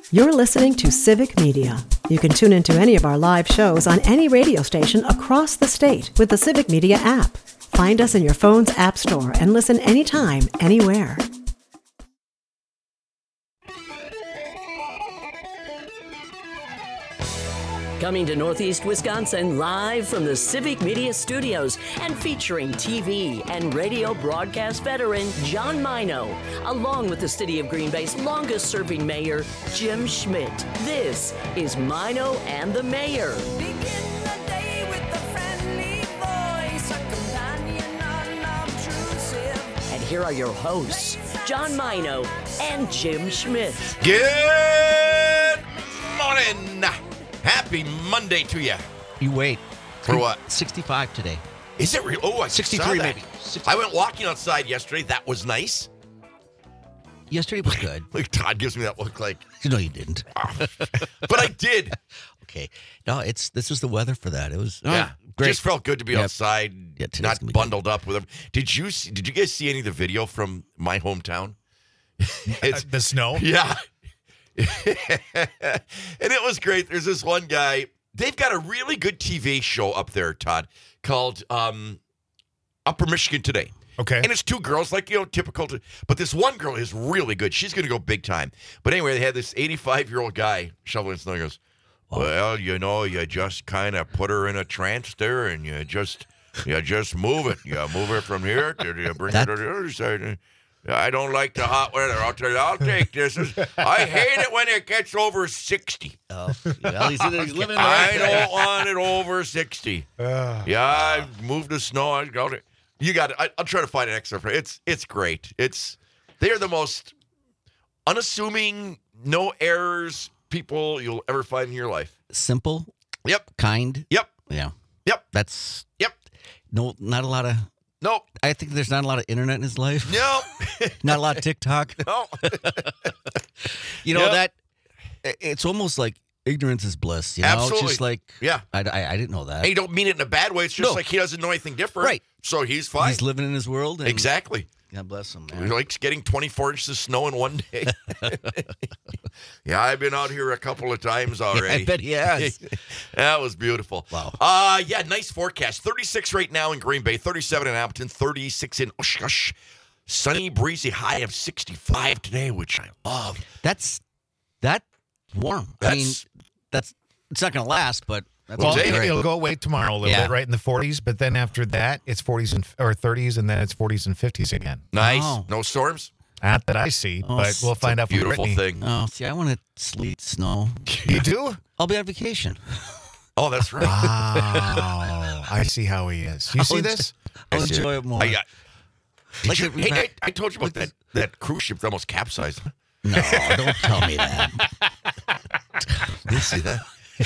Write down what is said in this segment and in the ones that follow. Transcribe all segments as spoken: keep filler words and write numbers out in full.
You're listening to Civic Media. You can tune into any of our live shows on any radio station across the state with the Civic Media app. Find us in your phone's app store and listen anytime, anywhere. Coming to Northeast Wisconsin live from the Civic Media Studios and featuring T V and radio broadcast veteran John Mino, along with the City of Green Bay's longest-serving mayor, Jim Schmidt. This is Mino and the Mayor. Begin the day with a friendly voice, a companion unobtrusive. And here are your hosts, John Mino and Jim Schmidt. Good morning. Happy Monday to you. You wait. For what? sixty-five today. Is it real? Oh, I sixty-three saw that. maybe. sixty I went walking outside yesterday. That was nice. Yesterday was good. Like Todd gives me that look like, No, you didn't. but I did. Okay. No, it's this was the weather for that. It was oh, yeah, great. just felt good to be Yep. outside, Yeah, today's not gonna be bundled up with them. Did you see, did you guys see any of the video from my hometown? It's the snow? Yeah. And it was great. There's this one guy. They've got a really good T V show up there, Todd, called um, Upper Michigan Today. Okay. And it's two girls, like, you know, typical. To, but this one girl is really good. She's going to go big time. But anyway, they had this eighty-five-year-old guy shoveling snow. He goes, well, you know, you just kind of put her in a trance there, and you just you just move it. You move it from here to you bring That- her to the other side. I don't like the hot weather. I'll tell you, I'll take this. I hate it when it gets over sixty. Oh, well, he's, he's living I there. don't want it over sixty. Uh, Yeah, I moved the snow. I got it. You got it. I, I'll try to find an extra. It's it's great. It's they are the most unassuming, no errors people you'll ever find in your life. Simple, Yep. kind. Yep. Yeah. Yep. That's Yep. no, not a lot of. Nope. I think there's not a lot of internet in his life. Nope. Not a lot of TikTok. No. You know Yep. that it's almost like ignorance is bliss. You know, Absolutely. it's just like Yeah. I, I, I didn't know that. And you don't mean it in a bad way. It's just No. like he doesn't know anything different. Right. So he's fine. He's living in his world. And Exactly. God bless him, He man. likes getting twenty-four inches of snow in one day. Yeah, I've been out here a couple of times already. I bet he has. That was beautiful. Wow. Uh, yeah, nice forecast. thirty-six right now in Green Bay, thirty-seven in Appleton, thirty-six in Oshkosh. Sunny, breezy, high of sixty-five today, which I love. That's that warm. I mean, That's- that's it's not going to last, but that's well, Well, it, Jay- it'll go away tomorrow a little Yeah. bit, right in the forties, but then after that, it's forties and or thirties, and then it's forties and fifties again. Nice. Oh. No storms. Not that I see, Oh, but it's we'll find out from Beautiful Brittany. thing. oh, see, I want to sleet, snow. You do? I'll be on vacation. Oh, that's right. Wow. I see how he is. You I'll see enjoy- this? I'll I see enjoy it. it more. I got. Did Like you, it- hey, back- I, I told you about that, that cruise ship that almost capsized. No, don't tell me that. Did you see that?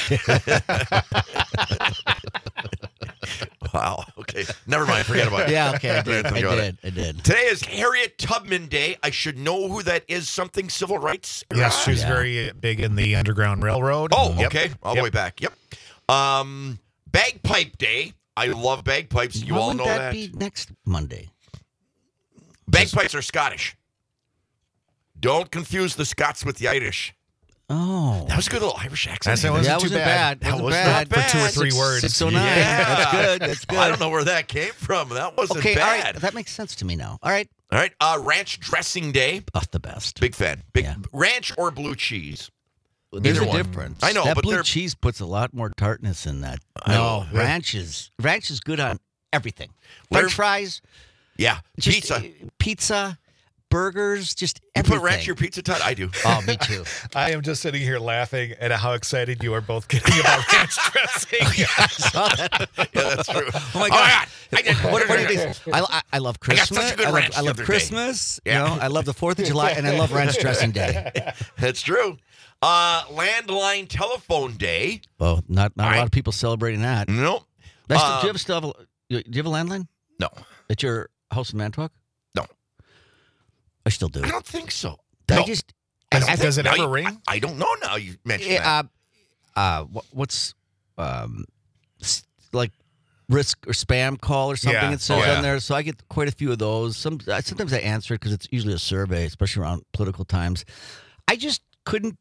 Wow. Okay. Never mind. Forget about it. Yeah, okay, I did. I Think about did. I did. Today is Harriet Tubman Day. I should know who that is. Something civil rights. Yes, she was Yeah. very big in the Underground Railroad. Oh, Yep. okay. All the Yep. way back. Yep. Um, Bagpipe Day. I love bagpipes. You Why all wouldn't know that, that. be next Monday? Bagpipes are Scottish. Don't confuse the Scots with the Irish. Oh. That was a good little Irish accent. That's- that That wasn't yeah, too wasn't bad. bad. That Wasn't was bad. not For two or bad. three Six- words. six oh nine. Yeah. That's good. That's good. I don't know where that came from. That wasn't Okay, all bad. right. That makes sense to me now. All right. All right. Uh, ranch dressing day. Oh, the best. Big fan. Big Yeah. ranch or blue cheese. There's Either a one. difference. I know, that but blue they're- cheese puts a lot more tartness in that. I No, know. ranch is ranch is good on everything. Where- French fries, Yeah. just, Pizza. uh, pizza, burgers, just You everything. put ranch in your pizza, Todd? I do. Oh, me too. I am just sitting here laughing at how excited you are both getting about ranch dressing. I saw that. Yeah, that's true. Oh my god! I did. What, what are these? I, I, I love I got Christmas. such a good I love, ranch I the love other day. Christmas. Yeah. You know, I love the Fourth of July, and I love ranch dressing day. That's true. Uh, landline telephone day. Well, not not a I- lot of people celebrating that. Nope. That's- Uh, do you have still have a, you- do you have a landline No. at your house in Manitowoc? No. I still do. I don't think so. I No. just I Does- don't does think- it now ever you- ring? I, I don't know now you mentioned that. uh, uh, what, what's um, s- like risk or spam call or something Yeah. it says Oh, yeah. on there. So I get quite a few of those. Some I- sometimes I answer it because it's usually a survey, especially around political times. I just couldn't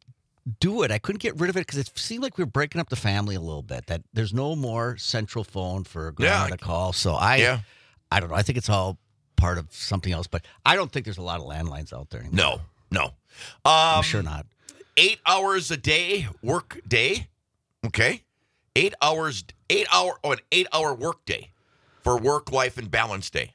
do it. I couldn't get rid of it because it seemed like we were breaking up the family a little bit. That there's no more central phone for grandma Yeah. to call. So I, Yeah. I don't know. I think it's all part of something else. But I don't think there's a lot of landlines out there anymore. No, no. Um, I'm sure not. Eight hours a day work day. Okay, eight hours, eight hour, oh, an eight hour work day for work life and balance day.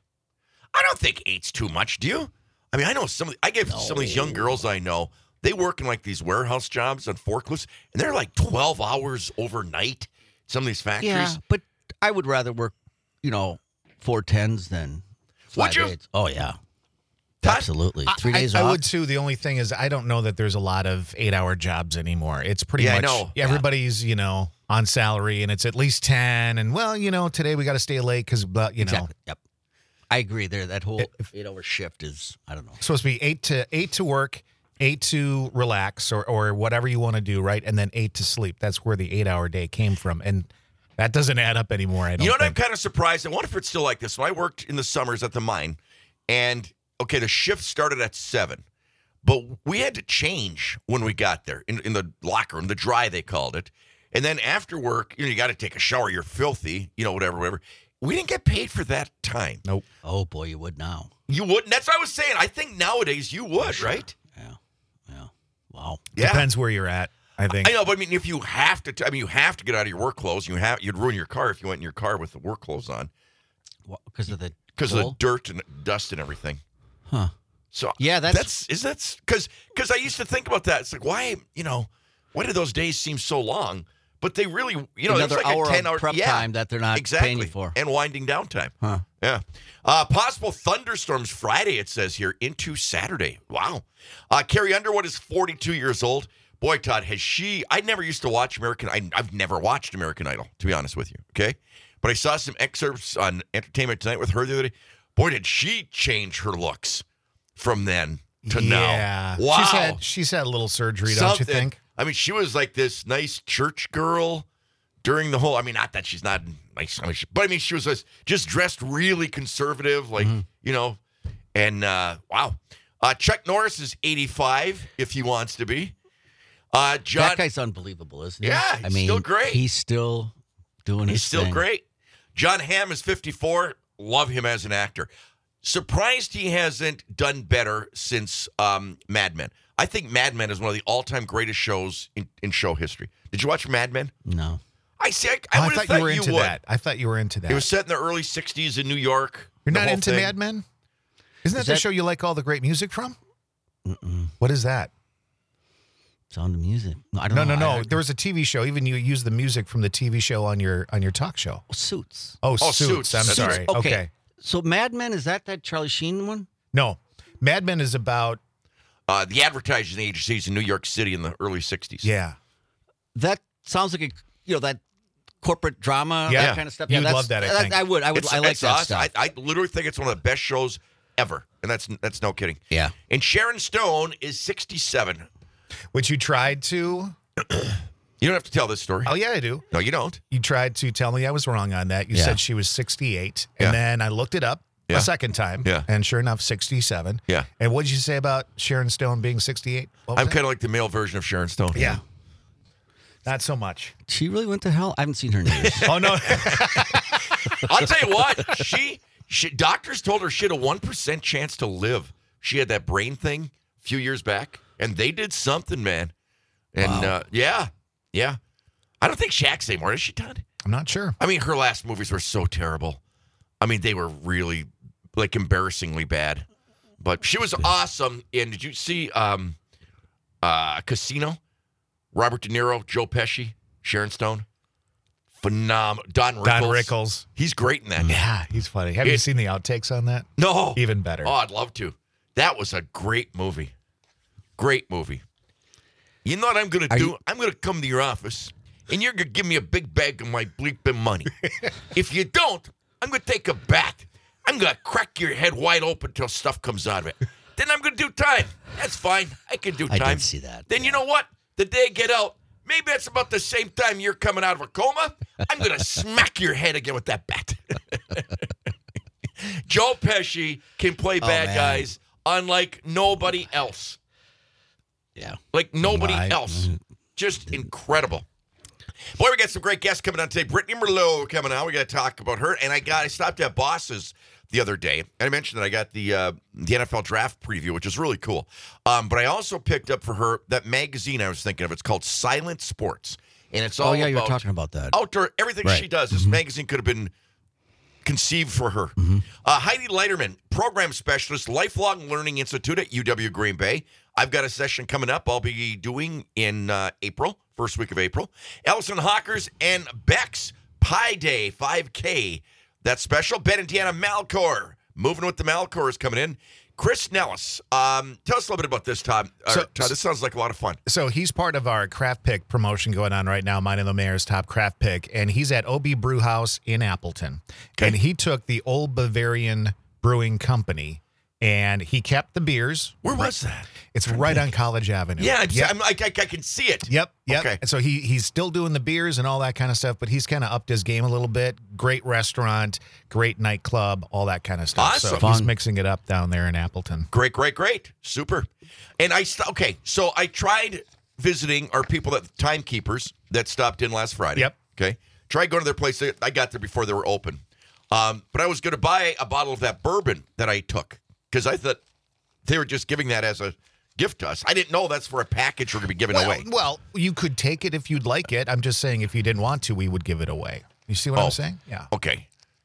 I don't think eight's too much. Do you? I mean, I know some. Of the, I get some of these young girls I know. They work in like these warehouse jobs on forklifts, and they're like twelve hours overnight. Some of these factories. Yeah, but I would rather work, you know, four tens than Would five you? eights. Oh yeah, Todd? absolutely. Three I, days I off. would too. The only thing is, I don't know that there's a lot of eight-hour jobs anymore. It's pretty Yeah, I much know. everybody's, you know, on salary, and it's at least ten. And well, you know, today we got to stay late because, but you know, Exactly. Yep. I agree. There, that whole eight-hour shift is, I don't know. it's supposed to be eight to eight to work, eight to relax, or or whatever you want to do, right? And then eight to sleep. That's where the eight-hour day came from, and that doesn't add up anymore. I don't. You know what? I'm think. kind of surprised. I wonder if it's still like this. When I worked in the summers at the mine, and okay, the shift started at seven, but we had to change when we got there in, in the locker room, the dry they called it. And then after work, you know, you got to take a shower. You're filthy, you know, whatever, whatever. We didn't get paid for that time. Nope. Oh boy, you would now. You wouldn't. That's what I was saying. I think nowadays you would, right? Yeah. Yeah. Wow. Yeah. Depends where you're at. I think. I know, but I mean, if you have to, t- I mean, you have to get out of your work clothes. You have, you'd ruin your car if you went in your car with the work clothes on Because of the because of the coal? dirt and dust and everything. Huh. So Yeah, that's- that's is that's because because I used to think about that. It's like why you know why did those days seem so long? But they really you know Another there's like hour a of ten hour prep yeah, time that they're not exactly paying you for. and winding down time. Huh. Yeah. Uh, possible thunderstorms Friday. It says here into Saturday. Wow. Uh, Carrie Underwood is forty-two years old. Boy, Todd, has she? I never used to watch American. I, I've never watched American Idol, to be honest with you. Okay, but I saw some excerpts on Entertainment Tonight with her the other day. Boy, did she change her looks from then to yeah. now. Wow. She's had she's had a little surgery, don't you Something. think? I mean, she was like this nice church girl during the whole. I mean, not that she's not nice, I mean, she, but I mean, she was just, just dressed really conservative, like you know. And uh, wow, uh, Chuck Norris is eighty-five if he wants to be. Uh, John, That guy's unbelievable, isn't he? Yeah, I he's mean, still great. He's still doing his he's still thing. great. John Hamm is fifty-four. Love him as an actor. Surprised he hasn't done better since um, Mad Men. I think Mad Men is one of the all-time greatest shows in, in show history. Did you watch Mad Men? No. I see. I, I Oh, I would have thought you were you into would. that. I thought you were into that. It was set in the early sixties in New York. You're the not whole into thing. Mad Men? Isn't that Is the that- show you like all the great music from? Mm-mm. What is that? Sound of Music. No, I don't No, know. no, I- no. There was a T V show. Even you use the music from the T V show on your on your talk show. Suits. Oh, Oh, Suits. Suits. I'm Suits. sorry. Okay. Okay. So Mad Men, is that that Charlie Sheen one? No, Mad Men is about Uh, the advertising agencies in New York City in the early sixties. yeah. That sounds like a you know that corporate drama, Yeah. that kind of stuff. You'd yeah, that's, love that, I think. I would. I would. It's, I like it's that awesome. stuff. I, I literally think it's one of the best shows ever, and that's that's no kidding. Yeah. And Sharon Stone is sixty-seven. Which you tried to. You don't have to tell this story. Oh yeah, I do. No, you don't. You tried to tell me I was wrong on that. You Yeah. said she was sixty-eight, and Yeah. then I looked it up Yeah. a second time. Yeah. And sure enough, sixty-seven. Yeah. And what did you say about Sharon Stone being sixty-eight? What was I'm that? kind of like the male version of Sharon Stone. Yeah. Not so much. She really went to hell. I haven't seen her in years. Oh no. I'll tell you what. She, she doctors told her she had a one percent chance to live. She had that brain thing a few years back, and they did something, man. And uh, yeah, yeah. I don't think Shaq's anymore. Is she done? I'm not sure. I mean, her last movies were so terrible. I mean, they were really, like, embarrassingly bad. But she was awesome. And did you see um, uh, Casino? Robert De Niro, Joe Pesci, Sharon Stone. Phenomenal. Don Rickles. Don Rickles. He's great in that. Yeah, he's funny. Have you It- seen the outtakes on that? No. Even better. Oh, I'd love to. That was a great movie. Great movie. You know what I'm going to Are do? you- I'm going to come to your office, and you're going to give me a big bag of my bleeping money. If you don't, I'm going to take a bat. I'm going to crack your head wide open until stuff comes out of it. Then I'm going to do time. That's fine. I can do I time. did see that. Then you know what? The day I get out, maybe that's about the same time you're coming out of a coma. I'm going to smack your head again with that bat. Joe Pesci can play bad man. guys unlike nobody else. Yeah. Like nobody My- else. Just incredible. Boy, we got some great guests coming on today. Brittany Merlot coming on. We got to talk about her. And I got I stopped at Boss's the other day. And I mentioned that I got the uh, the N F L draft preview, which is really cool. Um, but I also picked up for her that magazine I was thinking of. It's called Silent Sports. And it's all Oh, yeah, you were about talking about that. outdoor, everything Right. she does. This magazine could have been conceived for her. Uh, Heidi Leiterman, program specialist, Lifelong Learning Institute at U W Green Bay. I've got a session coming up I'll be doing in uh, April, first week of April. Ellison Hawkers and Beck's Pi Day five K. That's special. Ben and Deanna Malcor. Moving with the Malcors coming in. Chris Nellis. Um, tell us a little bit about this, Todd. Uh, So- Todd, this sounds like a lot of fun. So he's part of our craft pick promotion going on right now, Mine and the Mayor's Top Craft Pick, and he's at O B Brew House in Appleton. Okay. And he took the Old Bavarian Brewing Company, and he kept the beers. Where was that? It's right on College Avenue. Yeah, I'm, Yep. I'm, like, I, I can see it. Yep, yep. Okay. And so he he's still doing the beers and all that kind of stuff, but he's kind of upped his game a little bit. Great restaurant, great nightclub, all that kind of stuff. Awesome. So he's Fun. mixing it up down there in Appleton. Great, great, great. Super. And I, st- okay, so I tried visiting our people, that timekeepers that stopped in last Friday. Yep. Okay. Tried going to their place. I got there before they were open. Um, but I was going to buy a bottle of that bourbon that I took because I thought they were just giving that as a gift to us. I didn't know that's for a package we're going to be giving Well, away. well, you could take it if you'd like it. I'm just saying if you didn't want to, we would give it away. You see what Oh. I'm saying? Yeah. Okay.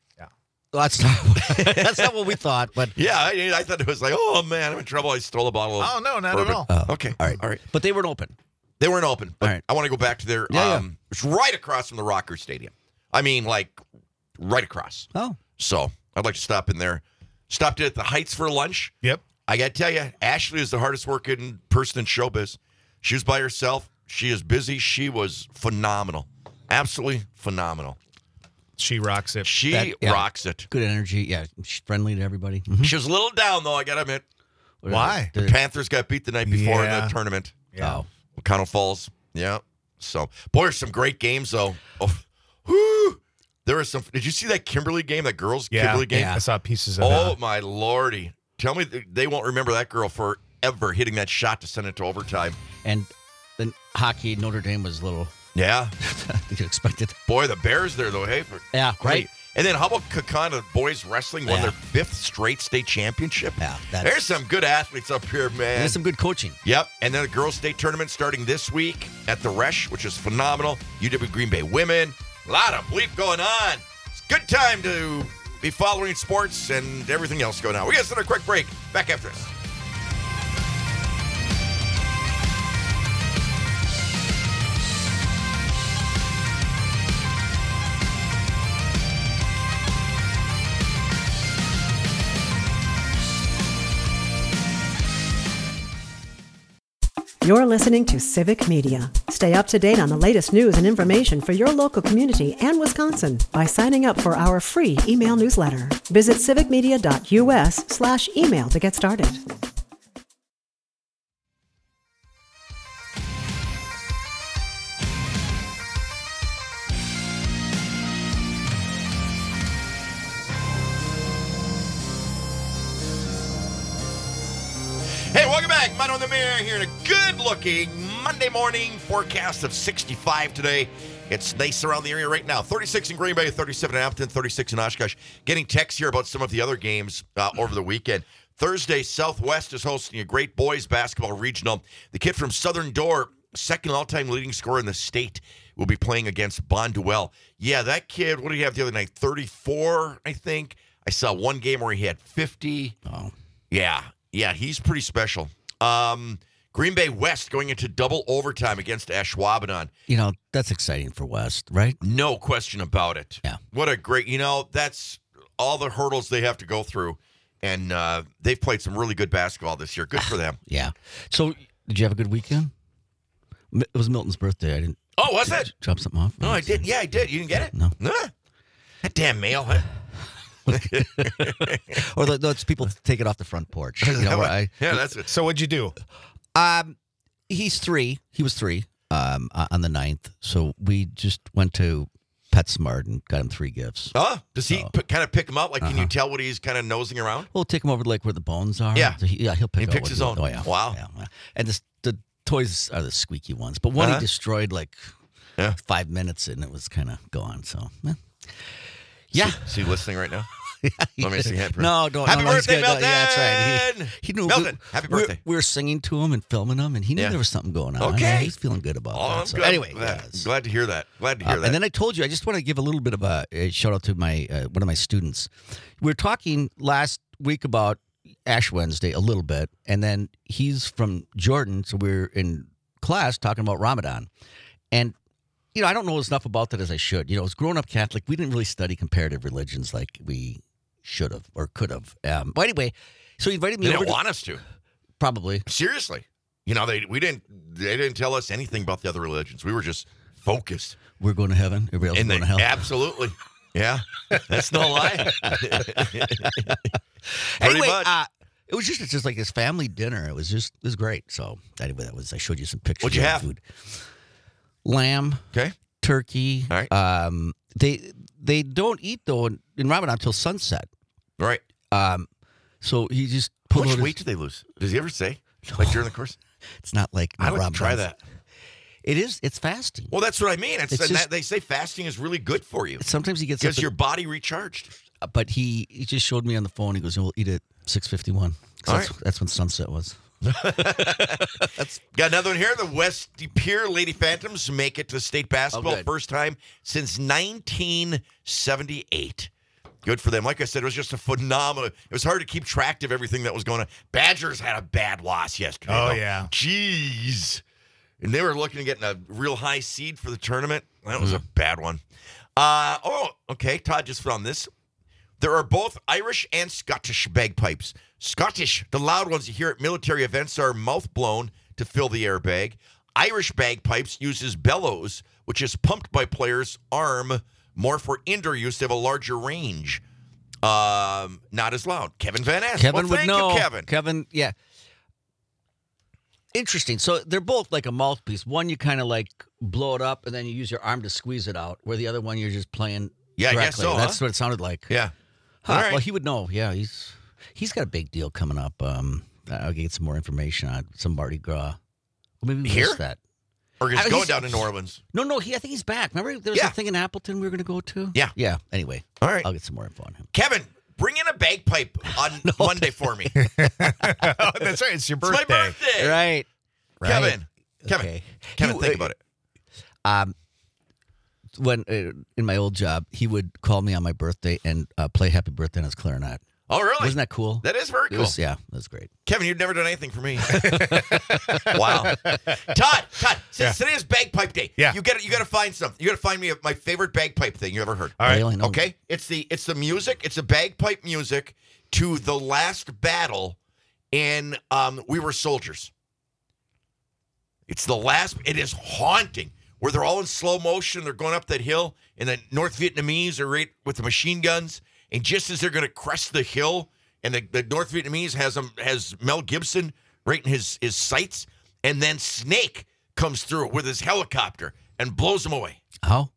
That's not, that's not what we thought, but Yeah, I, I thought it was like, oh, man, I'm in trouble. I stole a bottle of Oh, no, not bourbon. at all. Oh, Okay. all right. All right. But they weren't open. They weren't open, but All right. I want to go back to their. Yeah, yeah. um, It's right across from the Rocker Stadium. I mean, like right across. Oh. So I'd like to stop in there. Stopped in at the Heights for lunch. Yep. I got to tell you, Ashley is the hardest working person in showbiz. She was by herself. She is busy. She was phenomenal, absolutely phenomenal. She rocks it. She That- yeah. rocks it. Good energy. Yeah. She's friendly to everybody. Mhm. She was a little down though. I got to admit, Why? the Panthers got beat the night before in Yeah. the tournament. Yeah. Oh. O'Connell Falls. Yeah. So, boy, there's some great games, though. Oh, whew. There was some. Did you see that Kimberly game, that girls' Yeah. Kimberly game? I saw pieces of Oh, that. my lordy. Tell me th- they won't remember that girl forever hitting that shot to send it to overtime. And then hockey, Notre Dame was a little, Yeah. you expected. Boy, the Bears there, though. Hey, for, Yeah, right. And then how about Kakana boys wrestling won Yeah. their fifth straight state championship? Yeah, that's- There's some good athletes up here, man. There's some good coaching. Yep, and then the girls' state tournament starting this week at the Resch, which is phenomenal. U W Green Bay women, a lot of bleep going on. It's a good time to be following sports and everything else going on. We got to send a quick break. Back after this. You're listening to Civic Media. Stay up to date on the latest news and information for your local community and Wisconsin by signing up for our free email newsletter. Visit civicmedia.us slash email to get started. Hey, welcome back. Mine on the Mirror here in a good-looking Monday morning forecast of sixty-five today. It's nice around the area right now. thirty-six in Green Bay, thirty-seven in Appleton, thirty-six in Oshkosh. Getting texts here about some of the other games uh, over the weekend. Thursday, Southwest is hosting a great boys basketball regional. The kid from Southern Door, second all-time leading scorer in the state, will be playing against Bonduel. Yeah, that kid, what did he have the other night? thirty-four, I think. I saw one game where he had fifty. Oh. Yeah, yeah, he's pretty special. Um, Green Bay West going into double overtime against Ashwaubenon. You know, that's exciting for West, right? No question about it. Yeah. What a great, you know, that's all the hurdles they have to go through. And uh, they've played some really good basketball this year. Good for them. Yeah. So, did you have a good weekend? Mi- It was Milton's birthday. I didn't. Oh, was did it? you drop something off? No, I did. Yeah, I did. You didn't get it? No. Nah. That damn mail. Huh? Or the, those people take it off the front porch. You know, where I, yeah, that's it. So what'd you do? um, he's three. He was three um, uh, on the ninth. So we just went to PetSmart and got him three gifts. Oh, does he So- p- kind of pick him up? Like, can you Uh-huh. tell what he's kind of nosing around? We'll take him over to like where the bones are. Yeah. So he, yeah, he'll pick He out picks what his he- own. Oh yeah. Wow. Yeah, yeah. And this, the toys are the squeaky ones, but one Uh-huh. he destroyed like Yeah. five minutes and it was kind of gone. So, eh. yeah. Is he listening right now? Let me see. Happy No, don't. Happy no, no, he's birthday, good. No, yeah, that's right. Milton! He, he knew. Milton, happy we- birthday. We were singing to him and filming him, and he knew Yeah. there was something going on. Okay. Yeah, he's feeling good about Oh, that. I'm So good. anyway, glad, yes. glad to hear that. Glad to hear Uh, that. and then I told you, I just want to give a little bit of a, a shout out to my uh, one of my students. We were talking last week about Ash Wednesday a little bit, and then he's from Jordan, so we we're in class talking about Ramadan. And, you know, I don't know as enough about that as I should. You know, as growing up Catholic, we didn't really study comparative religions like we should have or could have. Um, but anyway, so he invited me they over didn't to- want us to. Probably. Seriously. You know, they we didn't they didn't tell us anything about the other religions. We were just focused. We're going to heaven. Everybody else is And going they, to hell. absolutely. Yeah. That's no lie. Pretty Anyway, much. uh, it was just it's just like this family dinner. It was just it was great. So anyway, that was I showed you some pictures. What'd you of the have? Food. Lamb, Okay. turkey. All right. Um, they they don't eat though in, in Ramadan until sunset. All right. Um, so he just How pulled much out his- weight do they lose? Does he ever say? Like during the course? It's not like I'd like to try Ramadan's- that. It is. It's fasting. Well, that's what I mean. It's, It's and just- that, they say fasting is really good for you. Sometimes he gets up Gets at- your body recharged. uh, but he he just showed me on the phone. He goes, "We'll eat at six fifty one." All That's, that's when sunset was. Got another one here. The West Pier Lady Phantoms make it to state basketball Oh, good. first time since nineteen seventy-eight. Good for them. Like I said, it was just a phenomenal. It was hard to keep track of everything that was going on. Badgers had a bad loss yesterday. Oh, though. yeah. Jeez. And they were looking at getting a real high seed for the tournament. That was a Mm. bad one. Uh, oh, okay. Todd just found this. There are both Irish and Scottish bagpipes. Scottish, the loud ones you hear at military events, are mouth blown to fill the airbag. Irish bagpipes uses bellows, which is pumped by players' arm, more for indoor use. They have a larger range. Um, not as loud. Kevin Van Ass. Kevin well, would thank know. you, Kevin. Kevin, yeah. Interesting. So they're both like a mouthpiece. One you kind of like blow it up, and then you use your arm to squeeze it out. Where the other one you're just playing. Yeah, I guess directly. so, That's huh? what it sounded like. Yeah. Huh, All right. Well, he would know. Yeah, he's he's got a big deal coming up. Um, I'll get some more information on some Mardi Gras. Well, maybe we Here? missed that. Or he's I- going he's- down to New Orleans. No, no. He, I think he's back. Remember, there was Yeah. a thing in Appleton we were going to go to. Yeah. Yeah. Anyway, All right. I'll get some more info on him. Kevin, bring in a bagpipe on Monday for me. Oh, that's right. It's your It's my birthday. birthday. Right. Kevin. Kevin. Okay. Kevin, He- think uh, about it. Um, when uh, in my old job, he would call me on my birthday and uh, play "Happy Birthday" on his clarinet. Oh, really? Wasn't that cool? That is very It cool. was, yeah, that was great. Kevin, you've never done anything for me. Wow. Todd, Todd, since today is bagpipe day, Yeah. you got you got to find something. You got to find me my favorite bagpipe thing you ever heard. All right. Really? No. Okay, it's the it's the music. It's the bagpipe music to the last battle in um, We Were Soldiers. It's the last. It is haunting. Where they're all in slow motion. They're going up that hill, and the North Vietnamese are right with the machine guns. And just as they're going to crest the hill, and the, the North Vietnamese has them has Mel Gibson right in his his sights, and then Snake comes through with his helicopter and blows them away. How?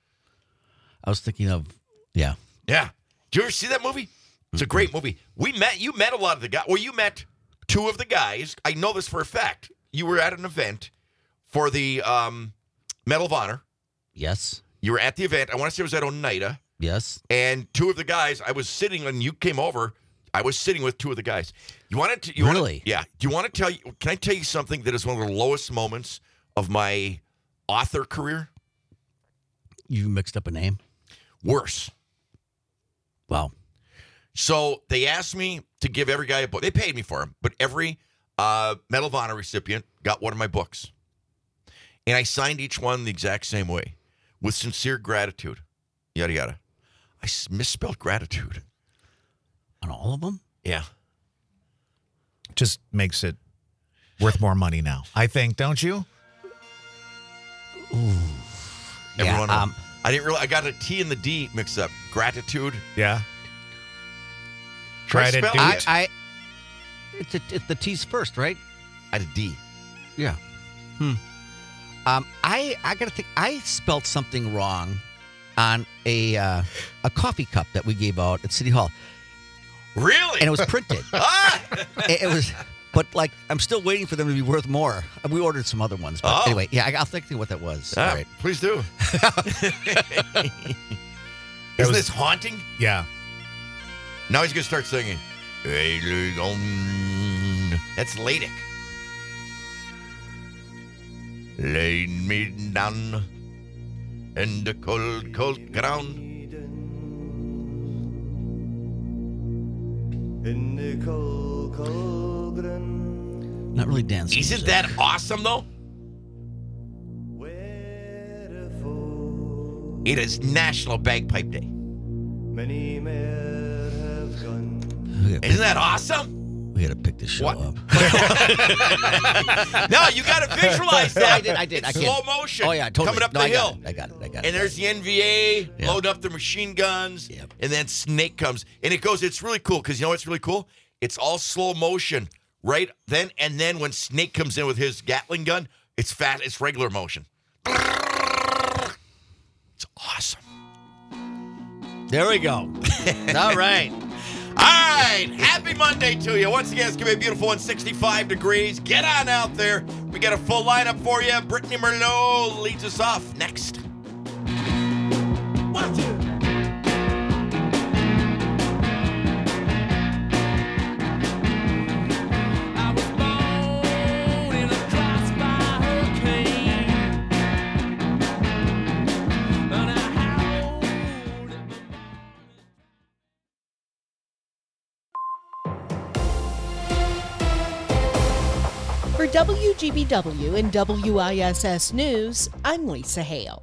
I was thinking of, yeah. Yeah. Did you ever see that movie? It's a great movie. We met. You met a lot of the guys. Well, you met two of the guys. I know this for a fact. You were at an event for the um, Medal of Honor. Yes. You were at the event. I want to say it was at Oneida. Yes. And two of the guys, I was sitting when you came over. I was sitting with two of the guys. You wanted to? You wanna- Really? yeah. Do you want to tell you? Can I tell you something that is one of the lowest moments of my author career? You mixed up a name. Worse. Wow. So they asked me to give every guy a book. They paid me for them, but every uh, Medal of Honor recipient got one of my books. And I signed each one the exact same way, with sincere gratitude, yada, yada. I s- misspelled gratitude. On all of them? Yeah. Just makes it worth more money now. I think, don't you? Every Yeah, one of them. um, I didn't realize, I got a T and the D mixed up. Gratitude. Yeah. Try Try to spell do it. it. I, I it's, a, it's the T's first, right? I had a D. Yeah. Hmm. Um, I I gotta think. I spelled something wrong on a uh, a coffee cup that we gave out at City Hall, Really? and it was printed. ah! it, it was, But like, I'm still waiting for them to be worth more. We ordered some other ones. But Oh. anyway, yeah, I- I'll think of what that was. Ah, All right. Please do. That Isn't was- this haunting? Yeah. Now he's going to start singing. That's Ladic. Lay me down in the cold, cold ground. In the cold, cold ground, Not really dancing. Isn't music. that awesome, though? where the foe It is National Bagpipe Day. many men have gone. We gotta, Isn't that awesome? we gotta pick this show What? up. No, you got to visualize No, that. I did. I did. It's I slow can't- motion. Oh yeah, totally. Coming up no, the I hill. Got it. I got it. I got it. And there's the N V A Yeah. load up the machine guns, Yep. and then Snake comes, and it goes. It's really cool because you know what's really cool? It's all slow motion, right? Then and then when Snake comes in with his Gatling gun, it's fast. It's regular motion. It's awesome. There we go. All right. All right, happy Monday to you. Once again, it's going to be a beautiful one, sixty-five degrees. Get on out there. We got a full lineup for you. Brittany Merlot leads us off next. Watch it. I was born in a drive-by hurricane, and I howled at my For W G B W and W I S S News, I'm Lisa Hale.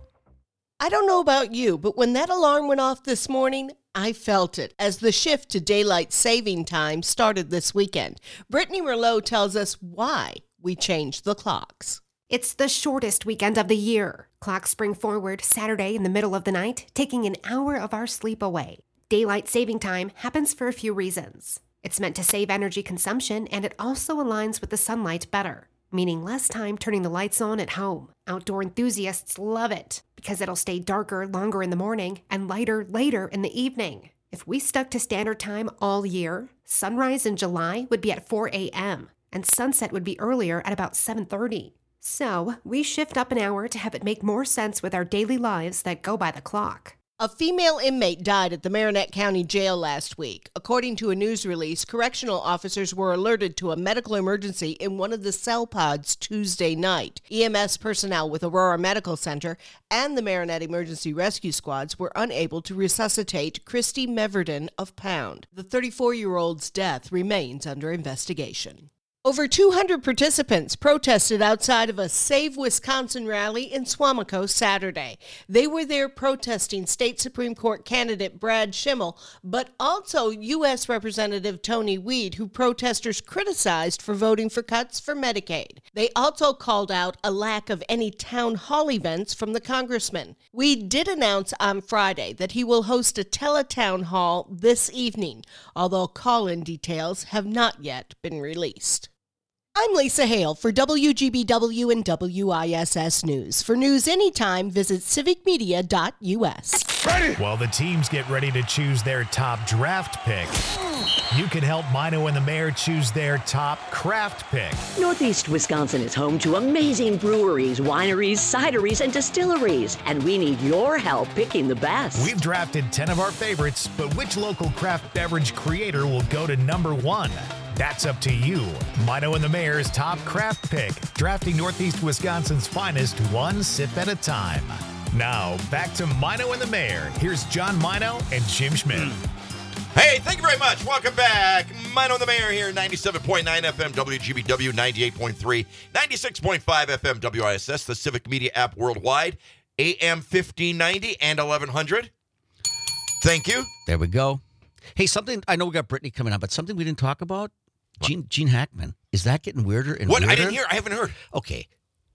I don't know about you, but when that alarm went off this morning, I felt it as the shift to daylight saving time started this weekend. Brittany Merlot tells us why we changed the clocks. It's the shortest weekend of the year. Clocks spring forward Saturday in the middle of the night, taking an hour of our sleep away. Daylight saving time happens for a few reasons. It's meant to save energy consumption, and it also aligns with the sunlight better, meaning less time turning the lights on at home. Outdoor enthusiasts love it because it'll stay darker longer in the morning and lighter later in the evening. If we stuck to standard time all year, sunrise in July would be at four a.m. and sunset would be earlier at about seven thirty. So, we shift up an hour to have it make more sense with our daily lives that go by the clock. A female inmate died at the Marinette County Jail last week. According to a news release, correctional officers were alerted to a medical emergency in one of the cell pods Tuesday night. E M S personnel with Aurora Medical Center and the Marinette Emergency Rescue Squads were unable to resuscitate Christy Meverden of Pound. The thirty-four-year-old's death remains under investigation. Over two hundred participants protested outside of a Save Wisconsin rally in Swamico Saturday. They were there protesting State Supreme Court candidate Brad Schimmel, but also U S Representative Tony Weed, who protesters criticized for voting for cuts for Medicaid. They also called out a lack of any town hall events from the congressman. Weed did announce on Friday that he will host a teletown hall this evening, although call-in details have not yet been released. I'm Lisa Hale for W G B W and W I S S News. For news anytime, visit civic media dot U S. While the teams get ready to choose their top draft pick, you can help Mino and the Mayor choose their top craft pick. Northeast Wisconsin is home to amazing breweries, wineries, cideries, and distilleries, and we need your help picking the best. We've drafted ten of our favorites, but which local craft beverage creator will go to number one? That's up to you. Mino and the Mayor's top craft pick, drafting Northeast Wisconsin's finest one sip at a time. Now, back to Mino and the Mayor. Here's John Mino and Jim Schmidt. Hey, thank you very much. Welcome back. Mino the Mayor here, ninety-seven point nine F M W G B W, ninety-eight point three, ninety-six point five F M W I S S, the Civic Media app worldwide, A M fifteen ninety and eleven hundred. Thank you. There we go. Hey, something, I know we got Brittany coming on, but something we didn't talk about? Gene, Gene Hackman. Is that getting weirder and What? weirder? I didn't hear. I haven't heard. Okay.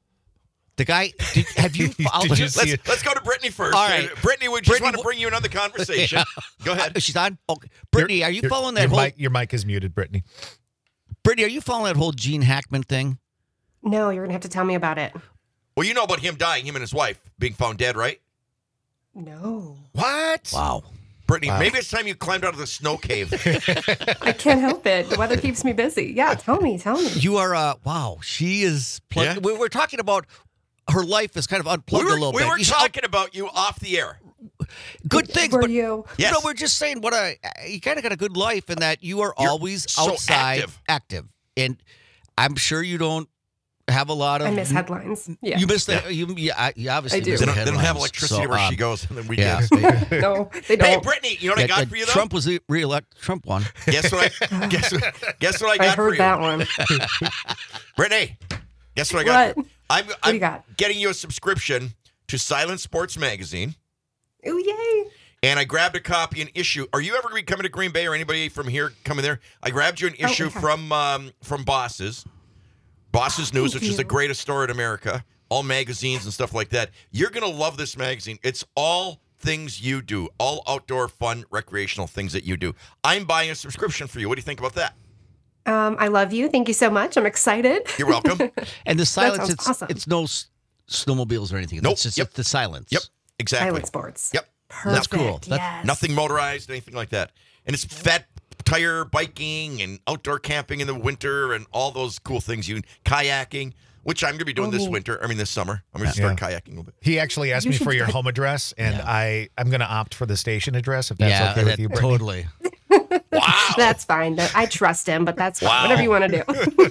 The guy, did, have you followed Did you him? see Let's, let's go to Brittany first. All right. Uh, Brittany, we just Brittany, want to wh- bring you another conversation. Go ahead. Uh, she's on? Okay. Brittany, are you Your- following that your whole... mic, your mic is muted, Brittany. Brittany, are you following that whole Gene Hackman thing? No, you're going to have to tell me about it. Well, you know about him dying, him and his wife being found dead, right? No. What? Wow. Brittany, maybe it's time you climbed out of the snow cave. I can't help it. The weather keeps me busy. Yeah, tell me, tell me. You are, uh, wow, she is plugged. Yeah. We We're talking about her life is kind of unplugged we were, a little we bit. were You- talking about you off the air. good things, Were but you? Yes. you know, we're just saying what a you kind of got a good life in that you are You're always so outside, active. active, and I'm sure you don't have a lot of. I miss headlines. Yeah. You miss the. You, you, I- you obviously I do. miss They the don't, they don't have headlines. electricity So, where um, she goes on the Yeah. weekends. No, they don't. Hey, Brittany, you know what I Yeah, got yeah, for you, though? Trump was re- re-elected. Trump won. Guess what I, guess, what- guess what I I got for heard you? that one. Brittany, guess what I got? What? For you? I'm, do I'm you got? getting you a subscription to Silent Sports Magazine, Ooh, yay. and I grabbed a copy, an issue. Are you ever going to be coming to Green Bay or anybody from here coming there? I grabbed you an issue okay. from um, from Bosses, Bosses News, thank which is the you. greatest store in America, all magazines and stuff like that. You're going to love this magazine. It's all things you do, all outdoor fun, recreational things that you do. I'm buying a subscription for you. What do you think about that? Um, I love you. Thank you so much. I'm excited. You're welcome. And the silence, sounds it's awesome. it's no s- snowmobiles or anything. Nope. It's just Yep. it's the silence. Yep, exactly. Silent sports. Yep. Perfect. That's cool. That- yes. Nothing motorized, anything like that. And it's fat tire biking and outdoor camping in the winter and all those cool things. You kayaking, which I'm going to be doing this Oh. winter. I mean, this summer. I'm going to start kayaking a little bit. He actually asked You me should for your get- home address, and Yeah. I I'm going to opt for the station address if that's yeah, okay with that- you, Brittany. totally. Wow. That's fine. I trust him, but that's fine. Wow. Whatever you want to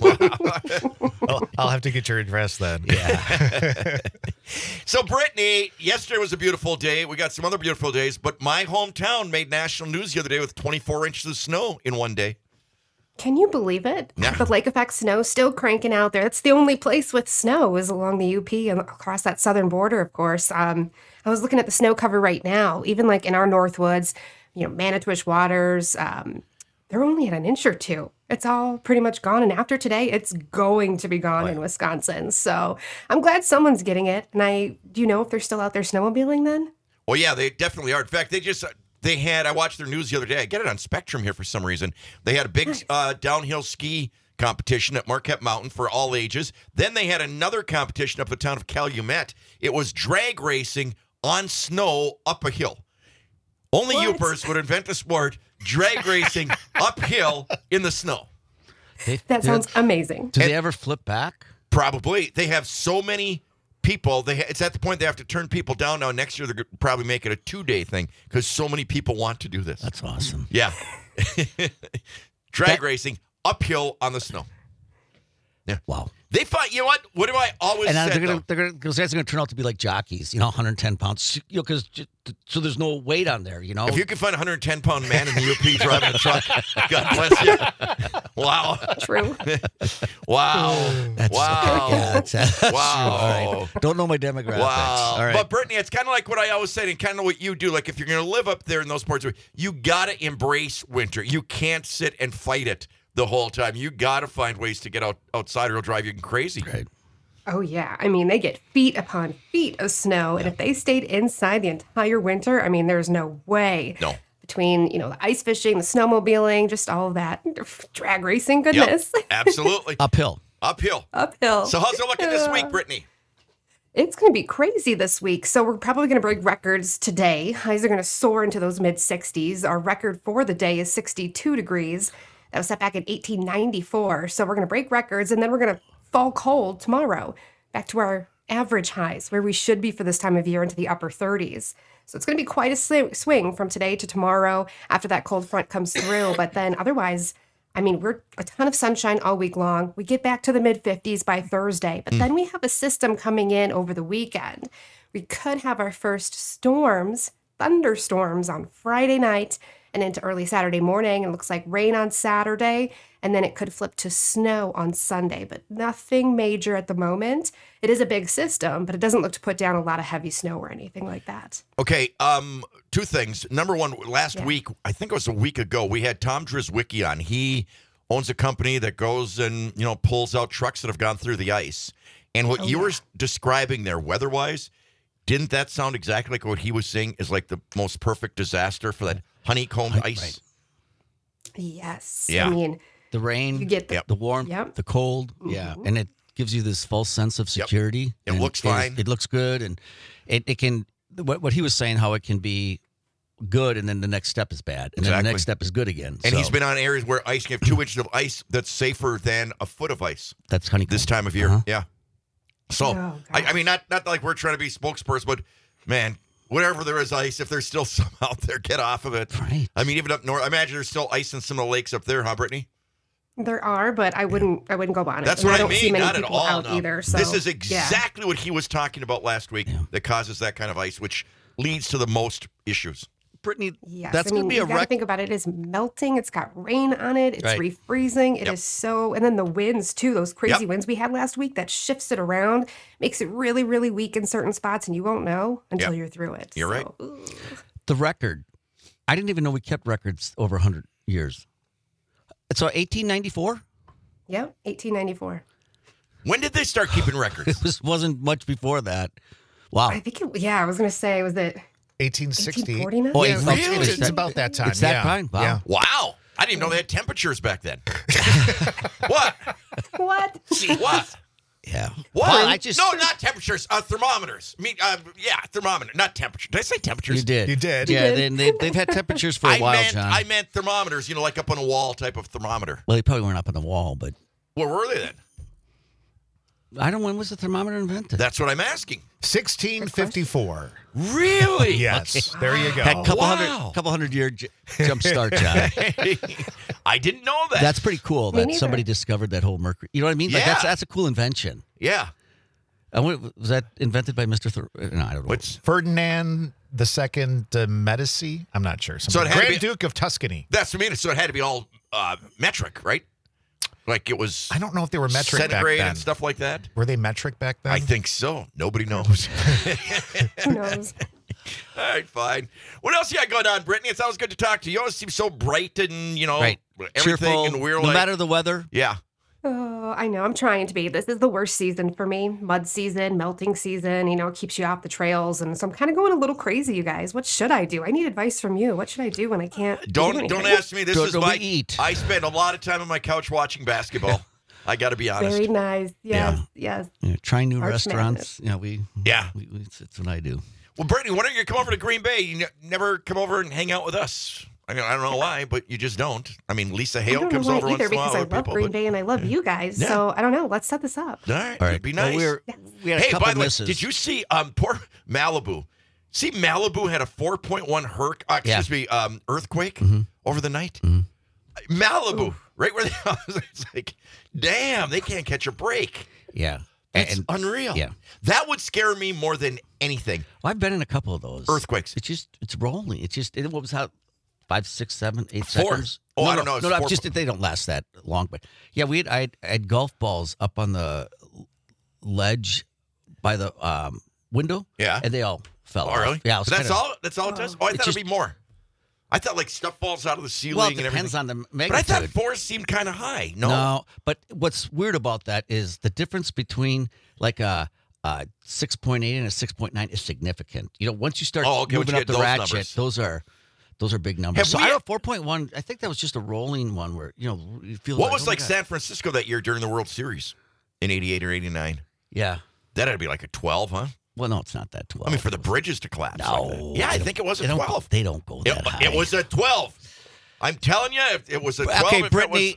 do. I'll, I'll have to get your address then. Yeah. So, Brittany, yesterday was a beautiful day. We got some other beautiful days, but my hometown made national news the other day with twenty-four inches of snow in one day. Can you believe it? Yeah. The lake effect snow still cranking out there. It's the only place with snow is along the U P and across that southern border, of course. Um, I was looking at the snow cover right now, even like in our Northwoods, you know, Manitowish Waters, um, they're only at an inch or two. It's all pretty much gone. And after today, it's going to be gone in Wisconsin. So I'm glad someone's getting it. And I, do you know if they're still out there snowmobiling then? Well, yeah, they definitely are. In fact, they just they had. I watched their news the other day. I get it on Spectrum here for some reason. They had a big uh, downhill ski competition at Marquette Mountain for all ages. Then they had another competition up the town of Calumet. It was drag racing on snow up a hill. Only What? Yoopers would invent the sport: drag racing uphill in the snow. They- That do- sounds amazing. Do they ever flip back? Probably. They have so many people. They ha- it's at the point they have to turn people down now. Next year, they're going to probably make it a two-day thing because so many people want to do this. That's awesome. Yeah. Drag That- racing uphill on the snow. Wow. They find, you know what? What do I always And uh, say? they're gonna, they're gonna, those guys are gonna turn out to be like jockeys, you know, one hundred ten pounds, you know, because so there's no weight on there, you know. If you can find a one hundred ten pound man in the U P driving a truck, God bless you. Wow. True. Wow. That's, wow. yeah, that's, that's true. Wow. All right. Don't know my demographics. Wow. All right. But Brittany, it's kind of like what I always said and kind of what you do. Like if you're going to live up there in those parts, you got to embrace winter. You can't sit and fight it the whole time. You got to find ways to get out outside or it'll drive you crazy. Right. Oh, yeah. I mean, they get feet upon feet of snow. And if they stayed inside the entire winter, I mean, there's no way. No. Between, you know, the ice fishing, the snowmobiling, just all of that. Drag racing, Yep. goodness. Absolutely. Uphill. Uphill. Uphill. So how's it looking this week, Brittany? It's going to be crazy this week. So we're probably going to break records today. Highs are going to soar into those mid sixties. Our record for the day is sixty-two degrees. That was set back in eighteen ninety-four. So we're going to break records and then we're going to fall cold tomorrow. Back to our average highs where we should be for this time of year into the upper thirties. So it's going to be quite a sli- swing from today to tomorrow after that cold front comes through. But then otherwise, I mean, we're a ton of sunshine all week long. We get back to the mid fifties by Thursday, but then we have a system coming in over the weekend. We could have our first storms, thunderstorms on Friday night and into early Saturday morning. It looks like rain on Saturday, and then it could flip to snow on Sunday, but nothing major at the moment. It is a big system, but it doesn't look to put down a lot of heavy snow or anything like that. Okay, um, two things. Number one, last Yeah. week, I think it was a week ago, we had Tom Drizwicki on. He owns a company that goes and, you know, pulls out trucks that have gone through the ice. And what Oh, you yeah. were describing there weather-wise, didn't that sound exactly like what he was saying is like the most perfect disaster for that honeycombed Right, ice? right. Yes. Yeah. I mean, The rain, you get the, the warmth, Yep. the cold, yeah, and it gives you this false sense of security. It and looks fine. It, looks good, and it, it can. What what he was saying, how it can be good, and then the next step is bad, and then Exactly. the next step is good again. And So, he's been on areas where ice can have two inches of ice that's safer than a foot of ice that's honeycomb. this time of year. Uh-huh. Yeah. So, Oh, I, I gosh. mean, not not like we're trying to be spokesperson, but man, wherever there is ice, if there's still some out there, get off of it. Right. I mean, even up north, I imagine there's still ice in some of the lakes up there, huh, Brittany? There are, but I wouldn't. I wouldn't go on it. That's And what I, don't see mean. many Not at people all. out no. either. So this is yeah. exactly what he was talking about last week that causes that kind of ice, which leads to the most issues. Brittany, Yes, that's I mean, going to be you a gotta wreck. think about it. It is melting. It's got rain on it. It's Right. refreezing. It is Yep. so, and then the winds too. Those crazy Yep. winds we had last week that shifts it around, makes it really, really weak in certain spots, and you won't know until Yep. you're through it. You're right. So, ooh. The record. I didn't even know we kept records over one hundred years. So eighteen ninety-four? Yep, eighteen ninety-four. When did they start keeping records? This wasn't much before that. Wow. I think. It, yeah, I was gonna say, was it eighteen sixty. eighteen forty-nine? Oh, Yeah, it's- it's, really? it's, It's that- about that time. it's that yeah. time? Wow. Yeah. Wow. I didn't even know they had temperatures back then. What? What? What? Yeah. What? Well, I just no, not temperatures. Uh, thermometers. I mean, uh, yeah, thermometer, not temperature. Did I say temperatures? You did. You did. Yeah, You they, did. they, they've had temperatures for a I while, meant, John. I meant thermometers. You know, like up on a wall type of thermometer. well, they probably weren't up on the wall, but Where were they then? I don't. When was the thermometer invented? That's what I'm asking. sixteen fifty-four. Really? Yes. There you go. Had a couple Wow. hundred, couple hundred year j- jump start, John. I didn't know that. That's pretty cool Me that neither. somebody discovered that whole mercury. You know what I mean? Like that's Yeah. that's a cool invention. yeah. I wonder, was that invented by Mister Thor? No, I don't know. What's Ferdinand the Second uh, Medici. I'm not sure. So it had to Grand be- Duke of Tuscany. that's what I mean. So it had to be all uh, metric, right? Like it was I don't know if they were metric back centigrade then. and stuff like that. Were they metric back then? I think so. Nobody knows. Who knows? All right, fine. What else you got going on, Brittany? It's always good to talk to you. You always seem so bright and, you know, Right. everything. Cheerful, And we're no like, matter the weather. yeah. Oh, I know. I'm trying to be. This is the worst season for me. Mud season, melting season, you know, keeps you off the trails. And so I'm kind of going a little crazy, you guys. What should I do? I need advice from you. What should I do when I can't do Don't anything? don't ask me. This Don't- is don't my. we eat? I spend a lot of time on my couch watching basketball. I got to be honest. Very nice. Yeah. Yes, yes. You know, trying new March restaurants. You know, we Yeah. we, we, it's, it's what I do. Well, Brittany, why don't you come over to Green Bay? You ne- never come over and hang out with us. I mean, I don't know why, but you just don't. I mean, Lisa I Hale don't comes know why over once either in a while. because I other love people, Green but- Bay and I love you guys. Yeah. So I don't know. Let's set this up. All right, All right. it'd be Well, nice. we're, we had a Hey, couple by the way, misses. did you see um poor Malibu? See, Malibu had a four point one hurricane, uh, Yeah. excuse me, um, earthquake Mhm. over the night. Mhm. Malibu, right where they it's like, damn, they can't catch a break. Yeah. It's And- unreal. Yeah. That would scare me more than anything. Well, I've been in a couple of those. Earthquakes. It's just, it's rolling. It's just, it, what was how, five, six, seven, eight Four. seconds? Oh, no, I don't no, know. It's No, no, four- just, they don't last that long. But yeah, we had, I had, I had golf balls up on the ledge by the um, window. Yeah. And they all fell Oh, off. really? Yeah. It was So that's kinda- all. That's all it does. Oh, I It thought just- it'd be more. I thought like stuff falls out of the ceiling Well, it and depends everything. on the but I magnitude. thought four seemed kind of high. No. No, but what's weird about that is the difference between like a, a six point eight and a six point nine is significant. You know, once you start Oh, okay, once moving you up get the those ratchet, numbers. those are those are big numbers. Have so we- I don't know, four point one, I think that was just a rolling one where, you know, you feel What like, was oh my like God. San Francisco that year during the World Series in eighty-eight or eighty-nine? Yeah. That had to be like a twelve, huh? Well, no, it's not that twelve. I mean, for the bridges to collapse. No. like that. Yeah, I they think don't- it was a they don't go- twelve. They don't go It, that high. it was a twelve. I'm telling you, it, it was a twelve. Okay, if it Brittany.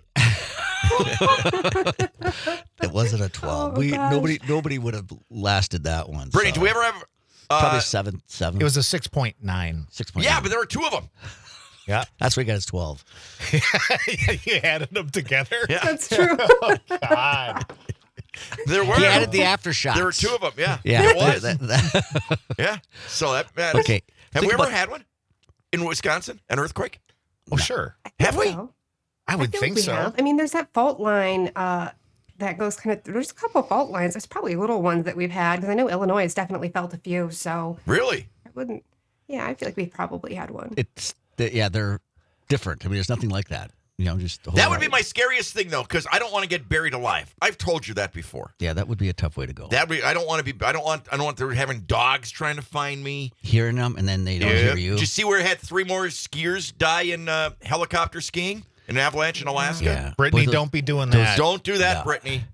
was- It wasn't a twelve. Oh, we gosh. nobody nobody would have lasted that one. Brittany, so. do we ever have? Uh, Probably seven, seven. It was a six point nine. six point yeah, but there were two of them. Yeah. that's where he got his twelve. You added them together? Yeah, That's true. God. there were. He added the aftershots. There were two of them. Yeah, Yeah, it was. that- that- Yeah, so that matters. Okay, have think we ever about- had one in Wisconsin? An earthquake? Oh, sure. Have we? So, I would feel think like we so. have. I mean, there's that fault line uh, that goes kind of. There's a couple of fault lines. There's probably little ones that we've had because I know Illinois has definitely felt a few. So Really? I wouldn't. Yeah, I feel like we've probably had one. It's the, yeah, they're different. I mean, there's nothing like that. You know, just a whole That would lot. be my scariest thing, though, because I don't want to get buried alive. I've told you that before. Yeah, that would be a tough way to go. That would be, I don't want to be. I don't want. I don't want there having dogs trying to find me. Hearing them and then they don't hear you. Did you see where it had three more skiers die in uh, helicopter skiing, an avalanche in Alaska? Yeah, Brittany, Boy, those- don't be doing those that. Don't do that, Yeah. Brittany.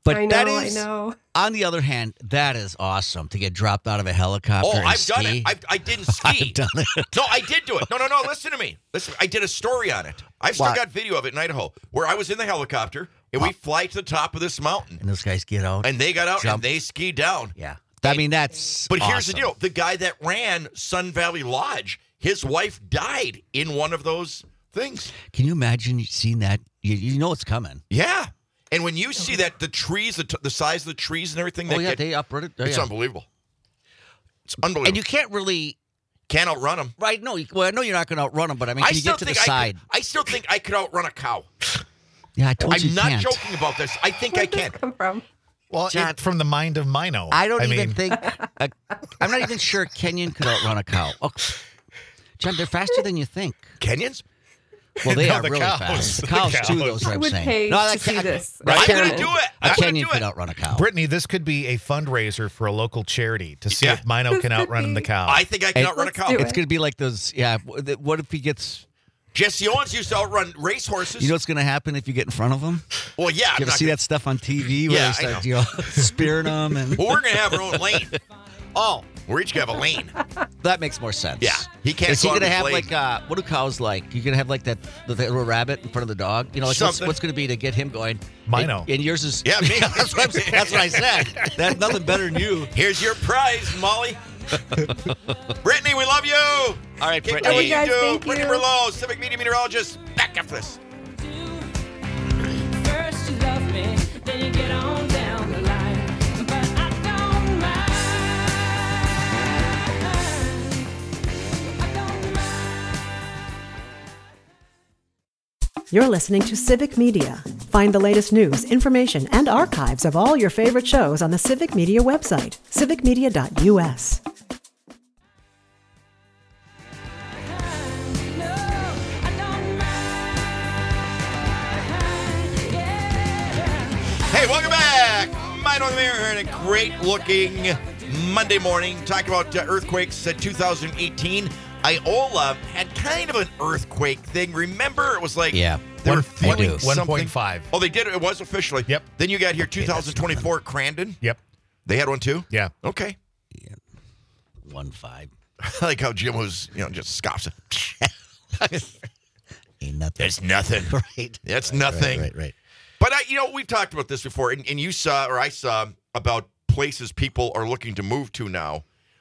But I know, that I is, know. on the other hand, that is awesome to get dropped out of a helicopter. Oh, and I've done ski. it. I've, I didn't ski. I've done it. No, I did do it. No, no, no. Listen to me. Listen. I did a story on it. I've still What? got video of it in Idaho where I was in the helicopter and we fly to the top of this mountain. And those guys get out. And they got out Jump. and they skied down. Yeah. I mean, that's But here's the awesome. deal. The guy that ran Sun Valley Lodge, his wife died in one of those things. Can you imagine seeing that? You, you know it's coming. Yeah. And when you see that, the trees, the, t- the size of the trees and everything, Oh, that yeah, get, they uprooted. Oh, it's yeah. unbelievable. It's unbelievable. And you can't really, can't outrun them. right? No, you, well, I know you're not going to outrun them, but I mean, I can you still get to the think I side? Could, I still think I could outrun a cow. Yeah, I told you I'm you not can't. joking about this. I think I Where'd this can. come from? Well, John- it, from the mind of Mino. I don't even mean, think. A, I'm not even sure Kenyon could outrun a cow. Oh, John, they're faster than you think. Kenyans? Well, they No, are the really cows. fast. The Cows, too, cows. those are I I'm would saying. pay no, to that see can- this. Right, I'm Kenyon- going to do it. A I'm going to Kenyon do could it. outrun a cow. Brittany, this could be a fundraiser for a local charity to see Yeah. if Mino This can could outrun be. the cow. I think I can Hey, outrun a let's cow. do It's it. going to be like those. Yeah. w- What if he gets? Jesse Owens used to outrun racehorses. You know what's going to happen if you get in front of him? well, yeah. I'm You ever not see gonna- that stuff on T V where Yeah, they I start, know. you know, spearing them and? Well, we're going to have our own lane. Oh, we're each going to have a lane. That makes more sense. Yeah, he can't Is he go out gonna with have blade. like uh, what do cows like? You gonna have like that the, the little rabbit in front of the dog? You know, like what's, Something. what's gonna be to get him going? Mino. And, and yours is Yeah, me. that's what I'm saying. That's what I said. That's nothing better than you. Here's your prize, Molly. Brittany, we love you. All right, Keep Brittany. doing what Hey, guys, you do. thank Brittany you. Merlot, Civic Media Meteorologist. Back after this. First you love me, then you get on down the line. But I don't mind. I don't mind. You're listening to Civic Media. Find the latest news, information, and archives of all your favorite shows on the Civic Media website, civic media dot u s. No, I don't mind. Yeah. Hey, welcome back. Mine on the Mayor here in a great looking Monday morning. Talking about uh, earthquakes at two thousand eighteen. Iola had kind of an earthquake thing. Remember, it was like Yeah. they were One- feeling one- something. one point five. Oh, they did. It was officially. Yep. Then you got here Okay, that's two thousand twenty-four Crandon. Yep. They had one too. Yeah. Okay. One five. I like how Jim was, you know, just scoffs. Ain't nothing. There's nothing. right. That's Right, nothing. Right, right, right. But I, you know, we've talked about this before, and, and you saw, or I saw, about places people are looking to move to now,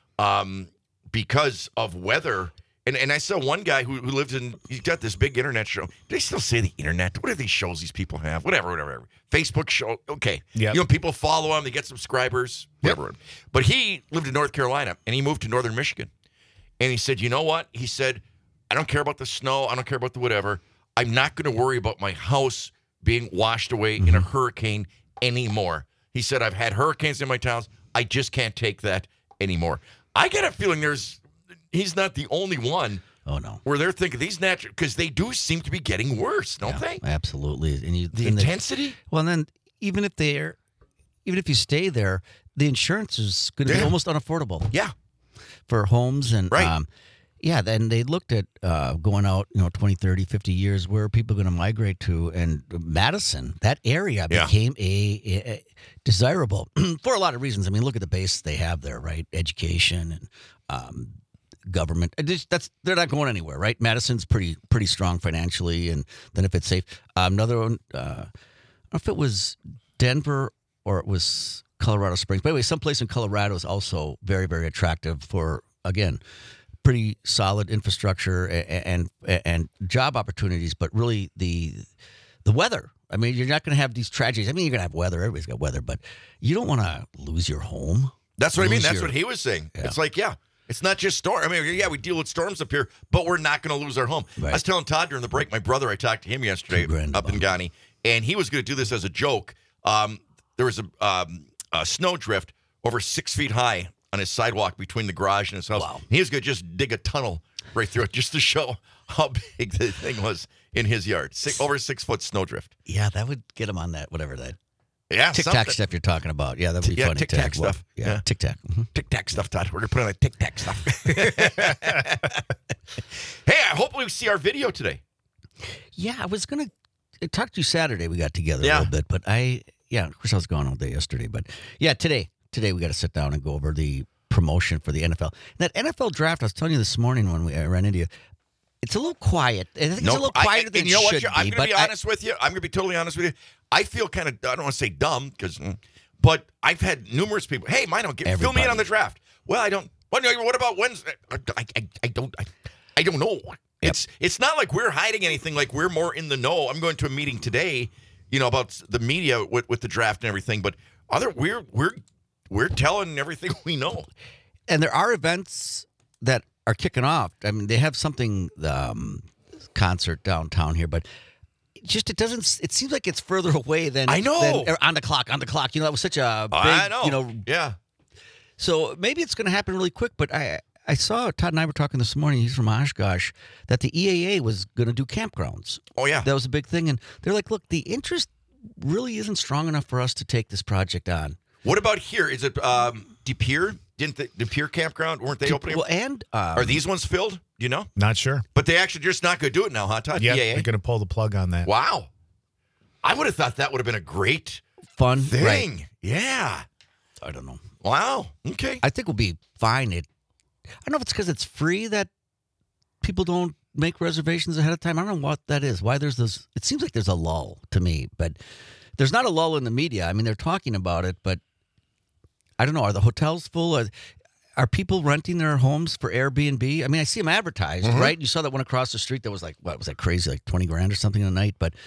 um, because of weather. And and I saw one guy who, who lives in, he's got this big internet show. Do they still say the internet? What are these shows these people have? Whatever, whatever, whatever. Facebook show. Okay. Yep. You know, people follow him. They get subscribers. Whatever. But he lived in North Carolina, and he moved to Northern Michigan. And he said, you know what? He said, I don't care about the snow. I don't care about the whatever. I'm not going to worry about my house being washed away in a hurricane anymore. He said, I've had hurricanes in my towns. I just can't take that anymore. I get a feeling there's, he's not the only one Oh no. where they're thinking these natural, because they do seem to be getting worse, don't they? Absolutely. And you The and intensity? well, and then even if they're, even if you stay there, the insurance is going to be Yeah. almost unaffordable Yeah. for homes and Right. um, yeah. Then they looked at uh, going out, you know, twenty, thirty, fifty years, where are people going to migrate to? And Madison, that area Yeah. became a, a, a desirable for a lot of reasons. I mean, look at the base they have there, right? Education and um, government. It just- that's they're not going anywhere, right? Madison's pretty pretty strong financially, and then if it's safe, um, another one. Uh, I don't know if it was Denver or it was Colorado Springs. But anyway, someplace in Colorado is also very very attractive for, again, pretty solid infrastructure and and, and job opportunities, but really the the weather. I mean, you're not going to have these tragedies. I mean, you're going to have weather. Everybody's got weather, but you don't want to lose your home. That's what I mean. Lose That's your- what he was saying. Yeah. It's like, yeah, it's not just storm. I mean, yeah, we deal with storms up here, but we're not going to lose our home. Right. I was telling Todd during the break, my brother, I talked to him yesterday Two grand up in above. Ghani, and he was going to do this as a joke. Um, there was a, um, a snowdrift over six feet high on his sidewalk between the garage and his house. Wow. He was going to just dig a tunnel right through it just to show how big the thing was in his yard. Six, over six foot snowdrift. Yeah, that would get them on that, whatever that Yeah, tic tac something. stuff you're talking about. Yeah, that would be Yeah, funny. Tic to Tac have. stuff. Yeah, Yeah. tic tac. Mm-hmm. Tic Tac stuff, Todd. We're going to put on that Tic Tac stuff. Hey, I hope we see our video today. Yeah, I was gonna talk to you Saturday. We got together Yeah. a little bit, but I yeah, of course I was gone all day yesterday, but yeah, today, today we got to sit down and go over the promotion for the N F L. That N F L draft, I was telling you this morning when we I ran into you, it's a little quiet. I think it's a little quieter I, than and you know it what? should You're- I'm be. going to be but I- honest with you. I'm going to be totally honest with you. I feel kind of, I don't want to say dumb, because, but I've had numerous people, hey, Mino, get, fill me in on the draft. Well, I don't, what, what about Wednesday? I, I, I don't, I, I don't know. It's it's not like we're hiding anything. Like, we're more in the know. I'm going to a meeting today, you know, about the media with, with the draft and everything. But other we're we're we're telling everything we know. And there are events that are kicking off. I mean, they have something um, concert downtown here, but it just it doesn't. It seems like it's further away than I know. than, er, on the clock. On the clock, you know, that was such a big. I know. You know, yeah. So maybe it's going to happen really quick. But I I saw Todd and I were talking this morning. He's from Oshkosh. That the E A A was going to do campgrounds. Oh yeah. That was a big thing, and they're like, look, the interest really isn't strong enough for us to take this project on. What about here? Is it um, De Pere? Didn't the De Pere campground? Weren't they opening? Well, and um, Are these ones filled? Do you know? Not sure. But they actually just not going to do it now, huh, Todd? Yeah, E A A? they're going to pull the plug on that. Wow. I would have thought that would have been a great fun thing. Right. Yeah. I don't know. Wow. Okay. I think we'll be fine. It. I don't know if it's because it's free that people don't make reservations ahead of time. I don't know what that is. Why there's this? It seems like there's a lull to me, but there's not a lull in the media. I mean, they're talking about it, but I don't know. Are the hotels full? Are, are people renting their homes for Airbnb? I mean, I see them advertised, Mhm. right? You saw that one across the street that was like, what was that crazy? Like twenty grand or something a night. But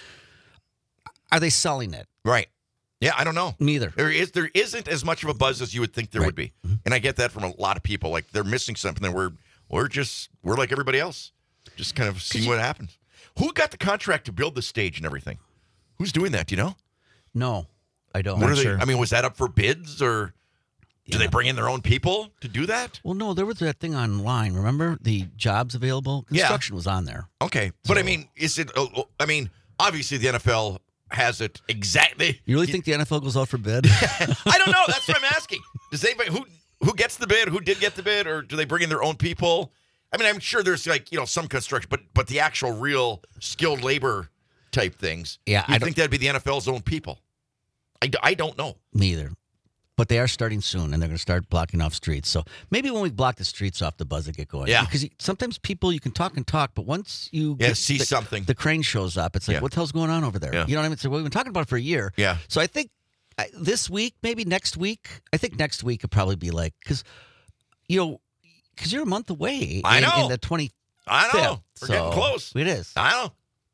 are they selling it? Right. Yeah, I don't know. Neither. There is there isn't as much of a buzz as you would think there Right. would be. And I get that from a lot of people. Like, they're missing something, and we're we're just we're like everybody else. Just kind of seeing what happens. Who got the contract to build the stage and everything? Who's doing that? Do you know? No, I don't. What Not are they, sure. I mean, was that up for bids, or do they bring in their own people to do that? Well, no, there was that thing online. Remember the jobs available? Yeah. Construction was on there. Okay, but I mean, is it? oh, oh, I mean, obviously the N F L has it exactly. You really think the N F L goes out for bid? I don't know. That's what I'm asking. Does anybody who who gets the bid? Who did get the bid, or do they bring in their own people? I mean, I'm sure there's like you know some construction, but but the actual real skilled labor type things. Yeah, I I don't- think that'd be the N F L's own people. I, d- I don't know. Neither. But they are starting soon, and they're going to start blocking off streets. So maybe when we block the streets off, the buzz will get going. Yeah. Because you- sometimes people, you can talk and talk, but once you Yeah, get see the, something. the crane shows up, it's like, Yeah. what the hell's going on over there? Yeah. You know what I mean? So we've been talking about it for a year. Yeah. So I think uh, this week, maybe next week, I think next week could probably be like, because, you know, because you're a month away. I in, know. In the twenty-fifth. I know. We're getting So close. It is. I know.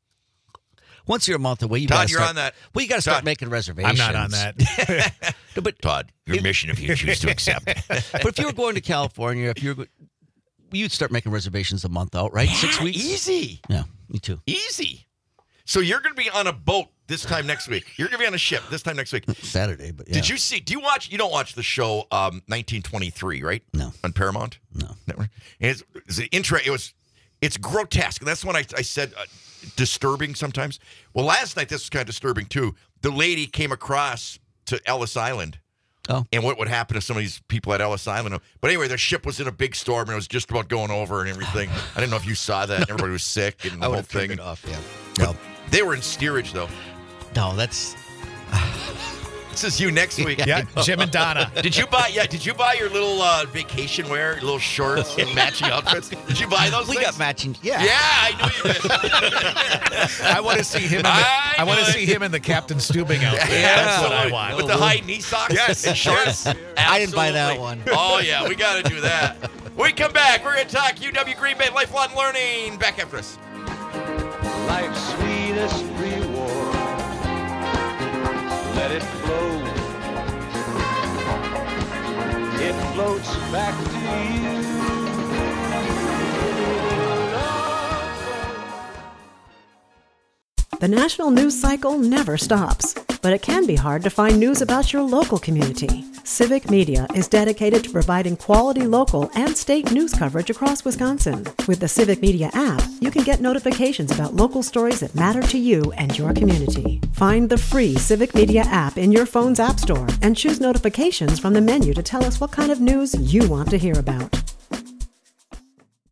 Once you're a month away, you Todd, gotta you're start, on that. Well, you got to start Todd. making reservations. I'm not on that. No, but Todd, your mission if you choose to accept. But if you were going to California, if you're, go- you'd start making reservations a month out, right? Six weeks. Easy. Yeah, me too. Easy. So you're going to be on a boat this time next week. You're going to be on a ship this time next week. Saturday, but yeah. Did you see? Do you watch? You don't watch the show um, nineteen twenty-three, right? No. On Paramount No. Network. And it's, it's an intro. It was. It's grotesque, and that's when I, I said uh, disturbing sometimes. Well, last night this was kind of disturbing too. The lady came across to Ellis Island. Oh. And what would happen to some of these people at Ellis Island? But anyway, their ship was in a big storm, and it was just about going over and everything. I didn't know if you saw that. Everybody was sick and the I whole would have turned thing. it off. Yeah. But they were in steerage, though. No, that's. This is you next week. Yeah, Jim and Donna. Did you buy? Yeah. Did you buy your little uh, vacation wear, your little shorts and matching outfits? Did you buy those? We things? got matching. Yeah. Yeah, I knew you did. I want to see him. In the, I I, want to know. see him in the Captain Stubing outfit. Yeah, That's what I absolutely. want. With the high knee socks Yes, and shorts. I didn't buy that Absolutely. one. Oh yeah, we got to do that. When we come back, we're going to talk U W Green Bay Lifelong Learning. Back after this. Life's sweetest reward. Let it flow. It floats back to you. The national news cycle never stops, but it can be hard to find news about your local community. Civic Media is dedicated to providing quality local and state news coverage across Wisconsin. With the Civic Media app, you can get notifications about local stories that matter to you and your community. Find the free Civic Media app in your phone's app store and choose notifications from the menu to tell us what kind of news you want to hear about.